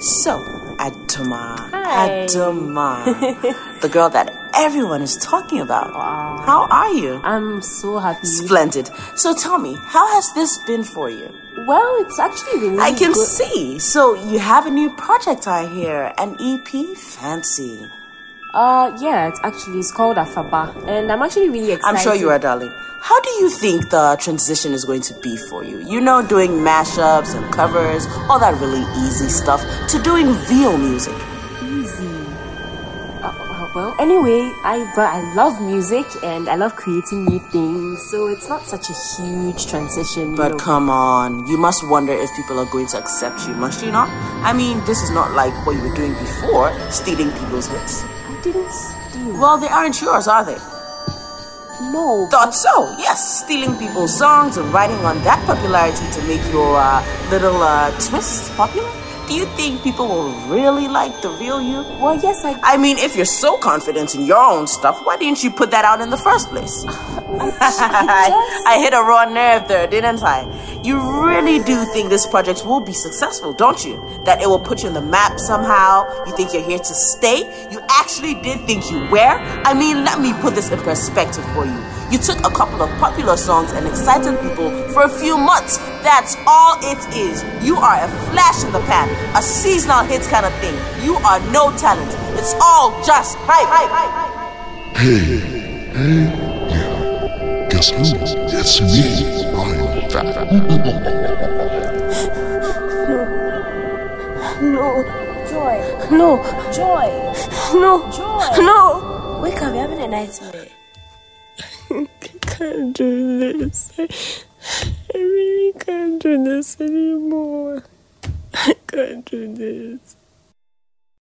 So, Adoma, Hi. the girl that everyone is talking about. Wow. How are you? I'm so happy. Splendid. So tell me, how has this been for you? Well, it's actually been really I can good. see. So you have a new project, I hear. An EP? Fancy. Yeah, it's called Afaba, and I'm actually really excited. I'm sure you are, darling. How do you think the transition is going to be for you? You know, doing mashups and covers, all that really easy stuff, to doing real music. Easy. Well, anyway, I love music and I love creating new things, so it's not such a huge transition. But come on, you must wonder if people are going to accept you, must you not? I mean, this is not like what you were doing before, stealing people's hits. I didn't steal. Well, they aren't yours, are they? No. Thought so, yes. Stealing people's songs and riding on that popularity to make your little twist popular? Do you think people will really like the real you? Well, yes, I mean, if you're so confident in your own stuff, why didn't you put that out in the first place? I hit a raw nerve there, didn't I? You really do think this project will be successful, don't you? That it will put you on the map somehow? You think you're here to stay? You actually did think you were? I mean, let me put this in perspective for you. You took a couple of popular songs and excited people for a few months. That's all it is. You are a flash in the pan, a seasonal hits kind of thing. You are no talent. It's all just hype. Hey, yeah. Guess who? It's me. I'm fat. No. Joy. No. Joy. No. Joy. No. Wake up, you're having a nightmare. I can't do this. I really can't do this anymore. I can't do this.